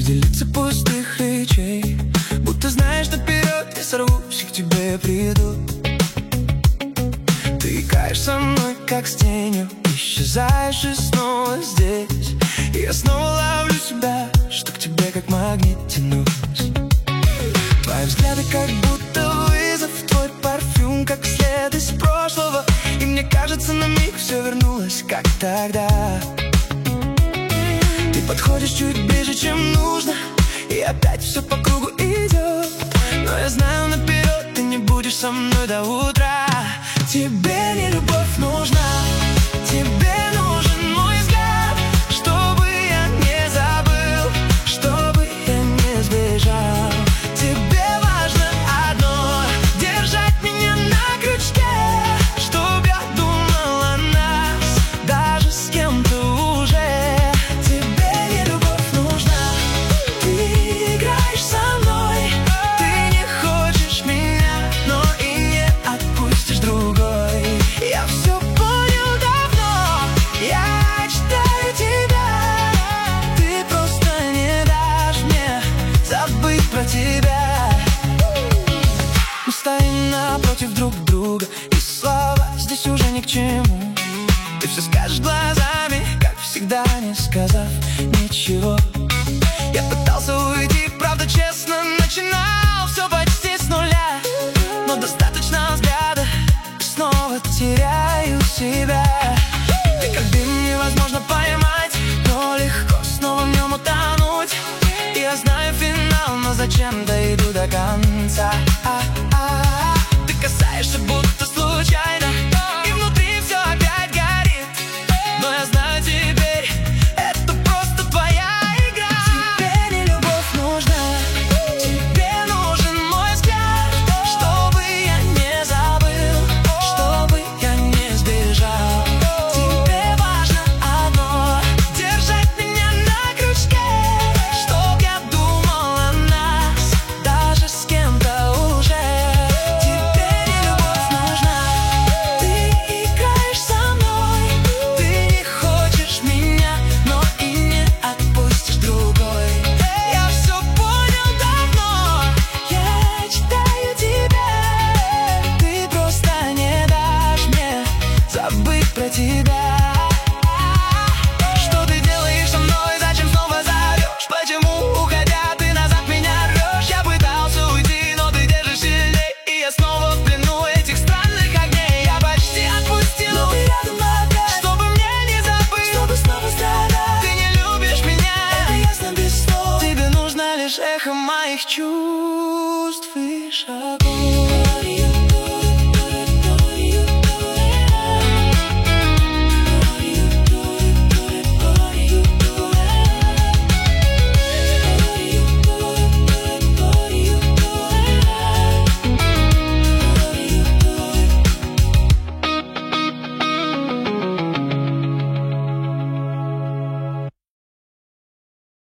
среди лиц и пустых речей, будто знаешь наперед, я сорвусь и к тебе приду. Ты играешь со мной, как с тенью, исчезаешь и снова здесь. И я снова ловлю себя, что к тебе как магнит тянусь. Твои взгляды как будто вызов, твой парфюм как след из прошлого. И мне кажется, на миг все вернулось, как тогда. Ты подходишь чуть ближе, чем нужно, и опять все по кругу идет. Но я знаю наперед, ты не будешь со мной до утра. Тебе не любовь нужна, тебе нужен мой взгляд, чтобы я не забыл, чтобы я не сбежал. Тебе важно одно — держать меня на крючке, чтоб я думал о нас, даже с кем-то уже. Тебе не любовь нужна, ты играешь со мной, ты не хочешь меня, но и не отпустишь другой. Я все понял давно, я читаю тебя, ты просто не дашь мне забыть про тебя. Мы стоим напротив друг друга, и слова здесь уже ни к чему. Ты все скажешь глазами, как всегда, не сказав ничего. Я пытался уйти, правда, честно, начинал все почти с нуля, но достаточно взгляда, снова теряю себя. Ты как дым, невозможно поймать, но легко снова в нем утонуть. И я знаю финал, но зачем дойду до конца? Ты касаешься будто случайно, и внутри все опять горит. Но я знаю теперь, это просто твоя игра. Тебе не любовь нужна, тебе нужен мой взгляд, чтобы я не забыл, чтобы я не сбежал. Тебе важно одно — держать меня на крючке, чтоб я думал о нас, даже с кем-то уже. Тебе не любовь нужна, ты играешь со мной, ты не хочешь меня, но и не отпустишь другой. Я все понял давно, я читаю тебя, ты просто не дашь мне забыть про тебя. Что ты делаешь со мной, зачем снова зовешь? Почему, уходя, ты назад меня рвешь? Я пытался уйти, но ты держишь сильней, и я снова в плену этих странных огней. Я почти отпустил, но ты рядом опять, чтобы мне не забыть, чтобы снова страдать. Ты не любишь меня, это ясно без слов. Тебе нужно лишь эхо моих чувств и шагов.